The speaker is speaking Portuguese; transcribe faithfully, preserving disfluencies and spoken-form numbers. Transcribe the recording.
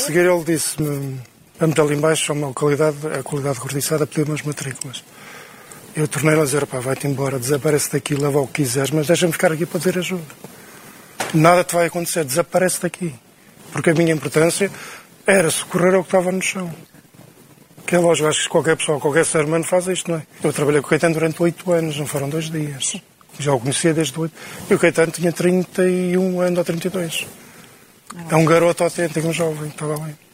seguir ele disse-me, vamos ali embaixo, a qualidade, a qualidade gordiçada, pediu-me as matrículas. Eu tornei-lhe a dizer, pá, vai-te embora, desaparece daqui, leva o que quiseres, mas deixa-me ficar aqui para dizer ajuda. Nada te vai acontecer, desaparece daqui. Porque a minha importância era socorrer ao que estava no chão. Que é lógico, acho que qualquer pessoa, qualquer ser humano faz isto, não é? Eu trabalhei com o Caetano durante oito anos, não foram dois dias. Já o conhecia desde oito. E o Caetano tinha trinta e um anos ou trinta e dois. É um garoto autêntico, um jovem, estava bem.